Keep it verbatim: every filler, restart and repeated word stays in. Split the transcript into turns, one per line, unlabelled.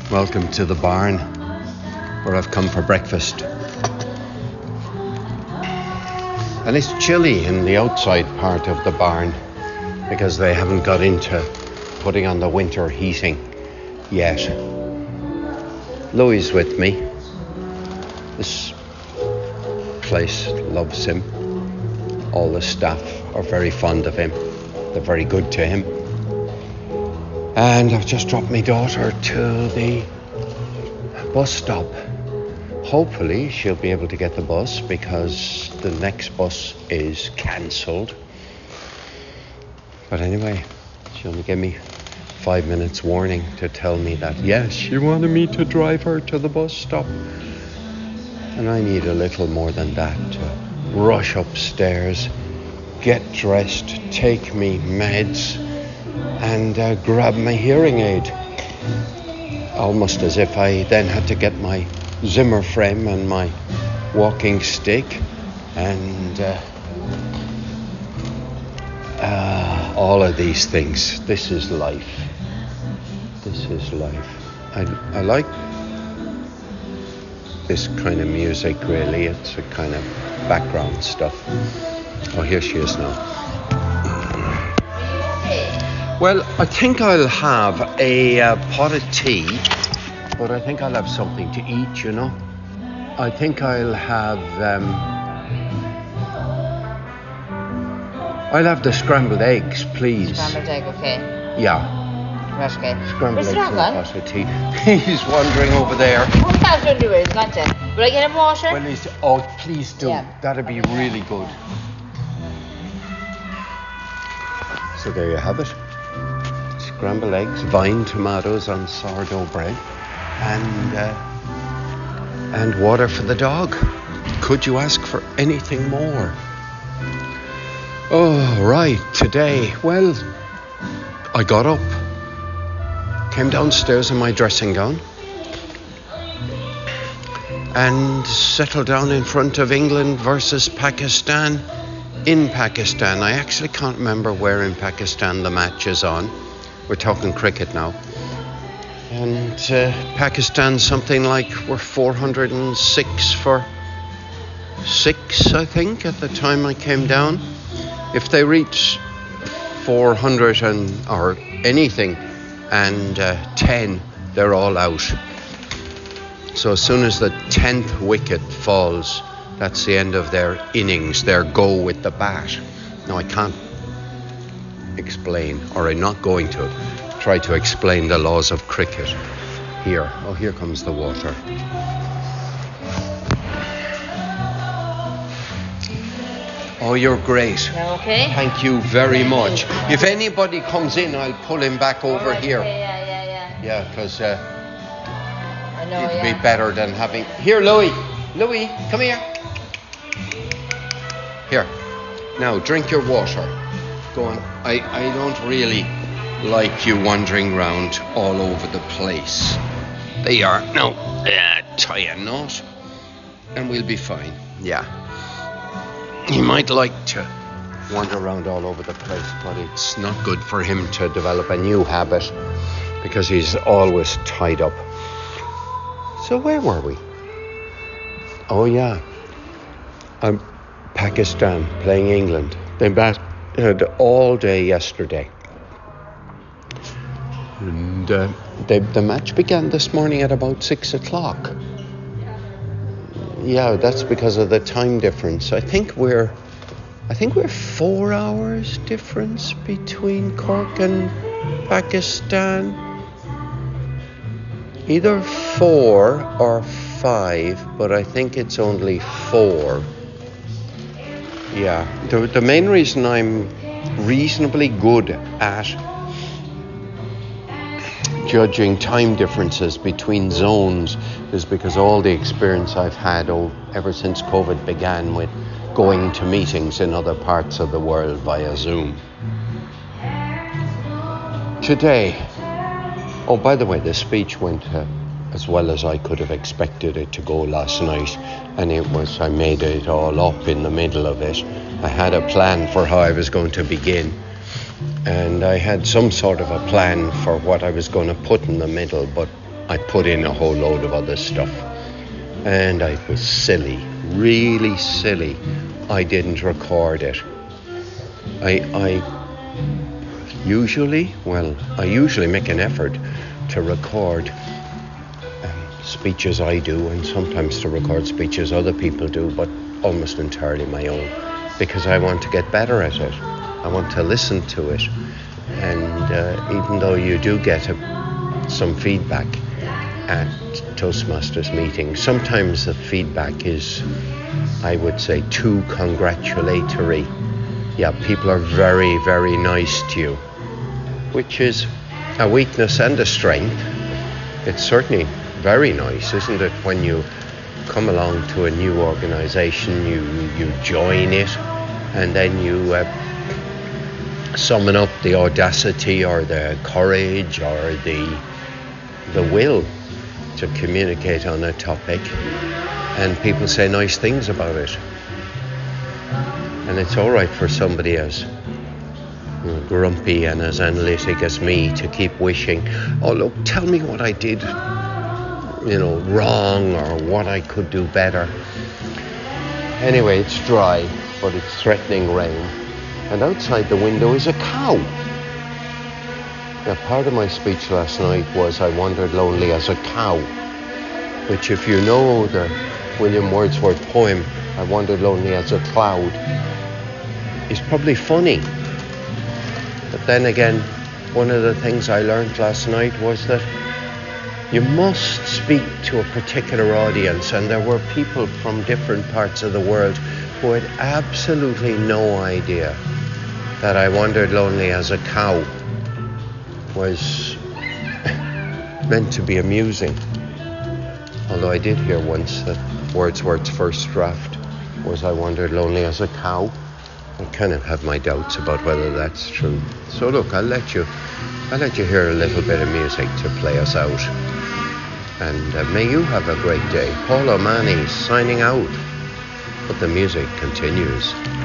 Welcome to the barn where I've come for breakfast. And it's chilly in the outside part of the barn because they haven't got into putting on the winter heating yet. Louis with me. This place loves him. All the staff are very fond of him. They're very good to him. And I've just dropped my daughter to the bus stop. Hopefully she'll be able to get the bus because the next bus is cancelled. But anyway, she only gave me five minutes warning to tell me that yes, she wanted me to drive her to the bus stop. And I need a little more than that to rush upstairs, get dressed, take me meds, and uh, grab my hearing aid. Almost as if I then had to get my Zimmer frame and my walking stick and uh, uh, all of these things. This is life. This is life. I, I like this kind of music, really. It's a kind of background stuff. Oh, here she is now. Well, I think I'll have a uh, pot of tea, but I think I'll have something to eat, you know. I think I'll have, um, I'll have the scrambled eggs, please.
Scrambled egg, okay.
Yeah.
Right, okay.
Scrambled
Where's
eggs
the
and a
dog
pot of tea. He's wandering over there.
Oh, that's going to do it, he's got to. Will I get him water?
Well, he's, oh, please do.
Yeah.
That'd be really good. So there you have it. Scrambled eggs, vine tomatoes on sourdough bread, and uh, and water for the dog. Could you ask for anything more? Oh, right, today, well, I got up, came downstairs in my dressing gown, and settled down in front of England versus Pakistan in Pakistan. I actually can't remember where in Pakistan the match is on. We're talking cricket now. And uh, Pakistan, something like we're four hundred six for six, I think, at the time I came down. If they reach four hundred and or anything and uh, ten, they're all out. So as soon as the tenth wicket falls, that's the end of their innings, their go with the bat. No, I can't explain, or I'm not going to try to explain the laws of cricket here. Oh, here comes the water. Oh, you're great.
Okay.
Thank you very much. If anybody comes in, I'll pull him back over
right,
here.
Okay, yeah, yeah, yeah.
Yeah, because uh,
I know,
it'd
yeah.
be better than having... Here, Louis. Louis, come here. Here. Now, drink your water. Go on. I, I don't really like you wandering round all over the place. There you are. Now, uh, tie a knot, and we'll be fine. Yeah. He might like to wander around all over the place, but it's not good for him to develop a new habit because he's always tied up. So where were we? Oh, yeah. Um, Pakistan playing England. They batted all day yesterday. And uh, they, the match began this morning at about six o'clock. Yeah, that's because of the time difference. I think we're, I think we're four hours difference between Cork and Pakistan. Either four or five, but I think it's only four. Yeah, the the main reason I'm reasonably good at judging time differences between zones is because all the experience I've had oh, ever since COVID began with going to meetings in other parts of the world via Zoom. Today, oh, by the way, the speech went uh, as well as I could have expected it to go last night, and it was, I made it all up in the middle of it. I had a plan for how I was going to begin, and I had some sort of a plan for what I was going to put in the middle, but I put in a whole load of other stuff. And I was silly, really silly. I didn't record it. I, I usually, well, I usually make an effort to record um, speeches I do, and sometimes to record speeches other people do, but almost entirely my own, because I want to get better at it. I want to listen to it. And uh, even though you do get a, some feedback at Toastmasters meetings, sometimes the feedback is, I would say, too congratulatory. Yeah, people are very, very nice to you, which is a weakness and a strength. It's certainly very nice, isn't it, when you come along to a new organization, you you join it, and then you uh, summon up the audacity or the courage or the the will to communicate on a topic, and people say nice things about it. And it's all right for somebody as you know, grumpy and as analytic as me to keep wishing, oh look, tell me what I did, you know, wrong, or what I could do better. Anyway, it's dry, but it's threatening rain, and outside the window is a cow. Now, part of my speech last night was I wandered lonely as a cow, which, if you know the William Wordsworth poem, I wandered lonely as a cloud, is probably funny. But then again, one of the things I learned last night was that you must speak to a particular audience, and there were people from different parts of the world who had absolutely no idea that I wandered lonely as a cow was meant to be amusing. Although I did hear once that Wordsworth's first draft was I wandered lonely as a cow. I kind of have my doubts about whether that's true. So look, I'll let you I'll let you hear a little bit of music to play us out. And uh, may you have a great day. Paul O'Mahony signing out. But the music continues.